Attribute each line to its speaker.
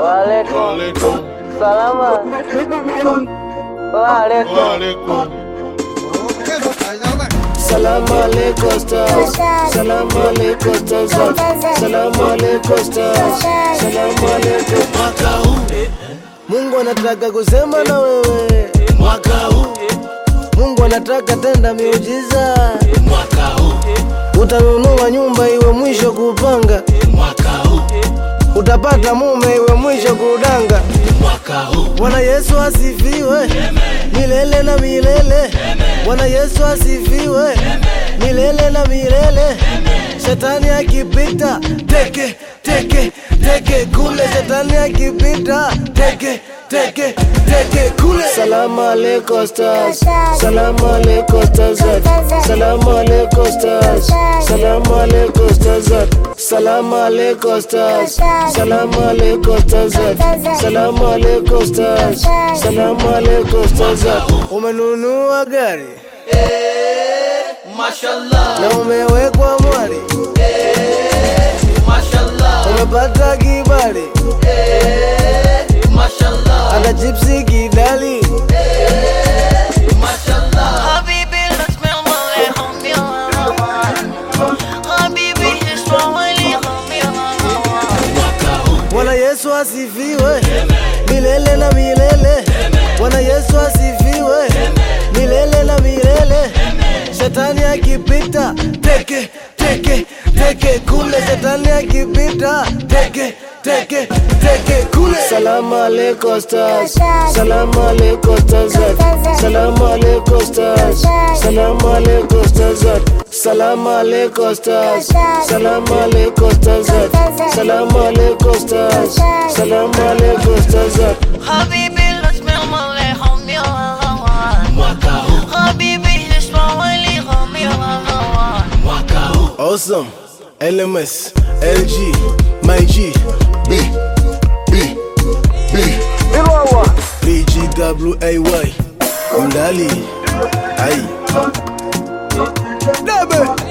Speaker 1: Waalaikum. Salama. Waalaikum.
Speaker 2: Salam alaikum stars. Salam alaikum stars. Salam alaikum stars. Salam alaikum.
Speaker 3: Mwaka huu
Speaker 2: Mungu anataka kusema na wewe.
Speaker 3: mwaka huu
Speaker 2: Mungu anataka tenda miujiza.
Speaker 3: mwaka huu
Speaker 2: Utanunua nyumba iwe mwisho kupanga.
Speaker 3: mwaka huu
Speaker 2: Utapata mume iwe mwisho kudanga.
Speaker 3: mwaka huu
Speaker 2: Bwana Yesu asifiwe. Milele na milele. Bwana Yesu asifiwe. Milele na milele. Shetani akipita teke teke teke kule. Shetani akipita teke teke teke kule. Salam alaikum stars. Salam alaikum stars. Salam alaikum stars. Salam alaikum stars. Salam alaikum stars. Salam alaikum stars. Salam alaikum stars. Salam alaikum stars. Umenunua gari
Speaker 3: mashallah
Speaker 2: na umewekwa mwali,
Speaker 3: mashallah
Speaker 2: umepata kibali,
Speaker 3: mashallah
Speaker 2: ana chipsi kidali.
Speaker 3: mashallah
Speaker 4: حبيبي لا تسمع عليهم يا حبيبي اسمع عليهم يا
Speaker 3: mwaka huu
Speaker 2: Bwana Yesu asifiwe. Milele na milele. Bwana Yesu asifiwe. Milele na milele. Shetani akipita teke teke teke kule. Shetani akipita teke teke teke kule. Salam alaikum stars. Salam alaikum stars. Salam alaikum stars. Salam alaikum stars. Salam alaikum stars. Salam alaikum stars. Salam alaikum stars. Salam alaikum stars.
Speaker 4: حبيبي لا تسمع عليهم يا
Speaker 3: mwaka huu
Speaker 4: حبيبي اسمع عليهم يا
Speaker 3: mwaka huu
Speaker 2: Awesome. LMS. LG. My G. B. B. B. BGWAY. Mdali. Ay. Debe.